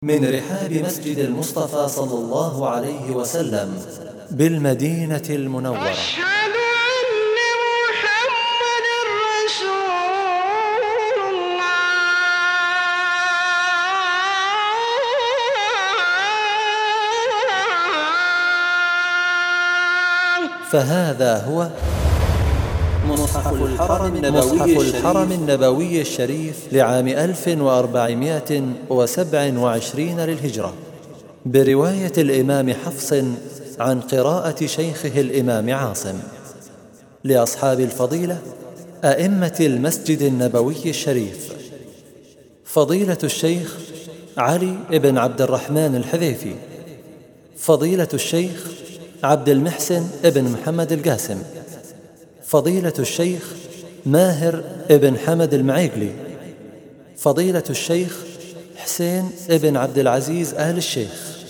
من رحاب مسجد المصطفى صلى الله عليه وسلم بالمدينة المنورة. أشهد أن محمد رسول الله. فهذا هو مصحف الحرم النبوي الشريف لعام 1427 للهجرة، برواية الإمام حفص عن قراءة شيخه الإمام عاصم، لأصحاب الفضيلة أئمة المسجد النبوي الشريف، فضيلة الشيخ علي بن عبد الرحمن الحذيفي، فضيلة الشيخ عبد المحسن بن محمد القاسم، فضيلة الشيخ ماهر بن حمد المعيقلي، فضيلة الشيخ حسين بن عبد العزيز آل الشيخ،